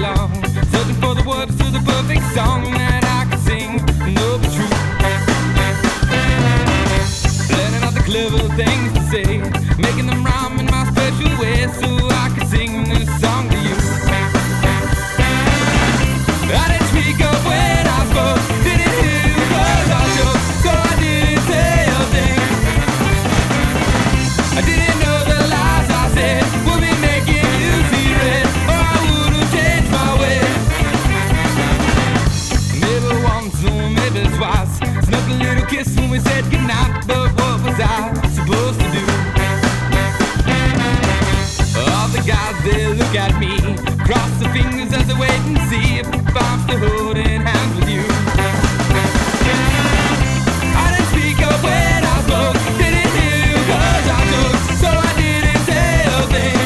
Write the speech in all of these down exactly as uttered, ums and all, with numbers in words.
along, searching for the words to the perfect song that I can sing and know the truth. Learning all the clever things to say, making them rhyme in my special way so I can sing this song to you. I didn't speak up when I spoke, didn't hear you cause I joke, so I didn't say a thing. I didn't know the lies I said would be making you see red, or I would've changed my ways. Maybe once or maybe twice, snuck a little kiss when we said goodnight, but what was I supposed to do? All the guys, they look at me, cross their fingers as they wait and see if I'm still holding hands with you. I didn't speak up when I spoke, didn't hear you cause I took, so I didn't say a thing.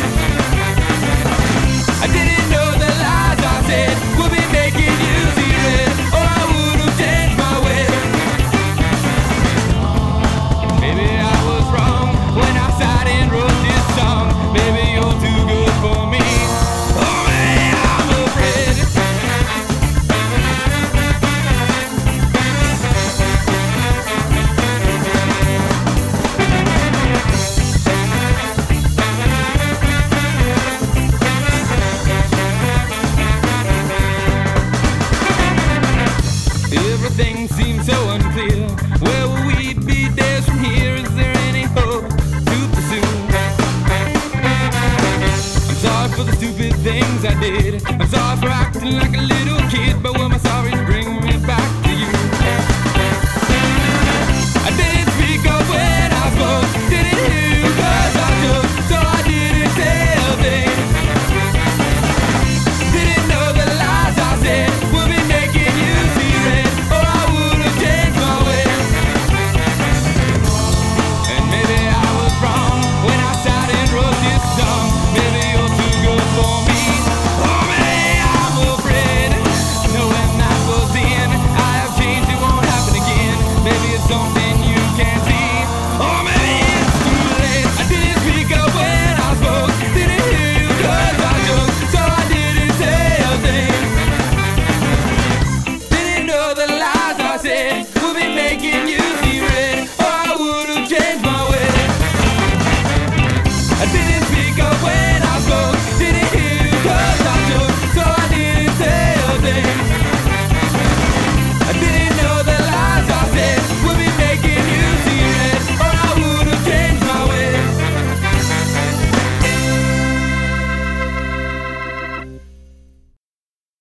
I didn't know the lies I said would be making you see red, or I would've changed my ways. Maybe I was wrong when I sat and wrote this song. Maybe you're too good for me. Oh man, I'm afraid. Everything seems so unclear. Where will we be days from here? Is there any hope to pursue? I'm sorry for the stupid things I did. I'm sorry for acting like a little kid, but what am I sorry